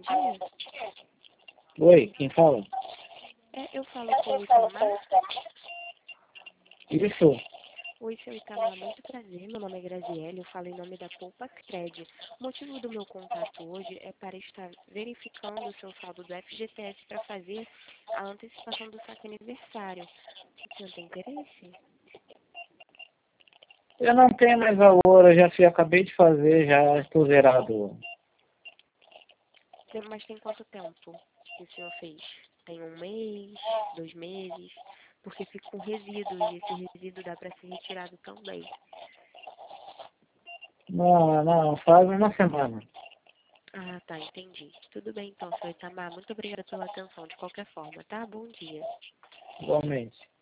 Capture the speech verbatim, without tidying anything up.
dia. Oi, quem fala? É, eu falo com o Itamar. Isso. Oi, seu Itamar, muito prazer. Meu nome é Graziele, eu falo em nome da Poupa Cred. O motivo do meu contato hoje é para estar verificando o seu saldo do F G T S para fazer a antecipação do saque aniversário. O senhor tem interesse? Eu não tenho mais valor, eu já fui, acabei de fazer, já estou zerado. Tem- Mas tem quanto tempo que o senhor fez? Tem um mês, dois meses? Porque fica com resíduo e esse resíduo dá para ser retirado também. Não, não, faz uma semana. Ah, tá, entendi. Tudo bem então, seu Itamar. Muito obrigada pela atenção, de qualquer forma, tá? Bom dia. Igualmente.